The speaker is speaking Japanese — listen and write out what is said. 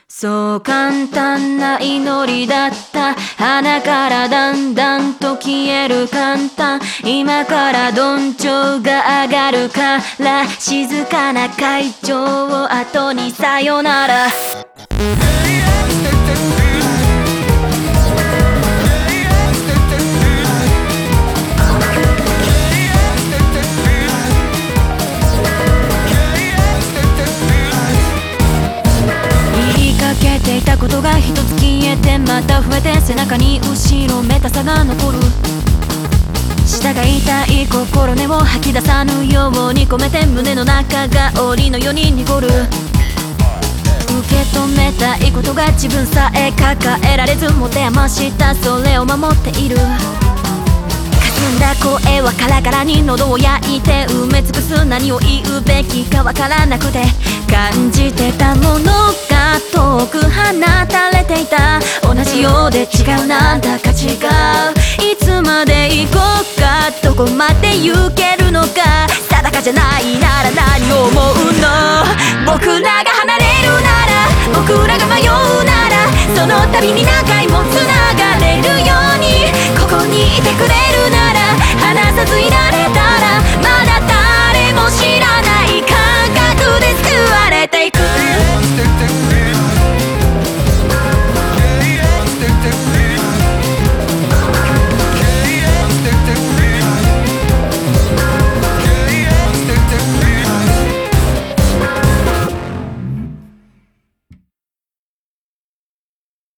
そう簡単な祈りだった。鼻からだんだんと消える簡単。今からどんちょうが上がるから静かな会場を後にさよなら。かけていたことが一つ消えてまた増えて背中に後ろめたさが残る。舌が痛い心根を吐き出さぬように込めて胸の中が檻のように濁る。受け止めたいことが自分さえ抱えられず持て余したそれを守っている。霞んだ声はカラカラに喉を焼いて埋め尽くす。何を言うべきかわからなくて感じてたものが遠く放たれていた。同じようで違うなんだか違う。いつまで行こうかどこまで行けるのか定かじゃないなら何を思うの。僕らが離れるなら僕らが迷うならその度に何回も繋が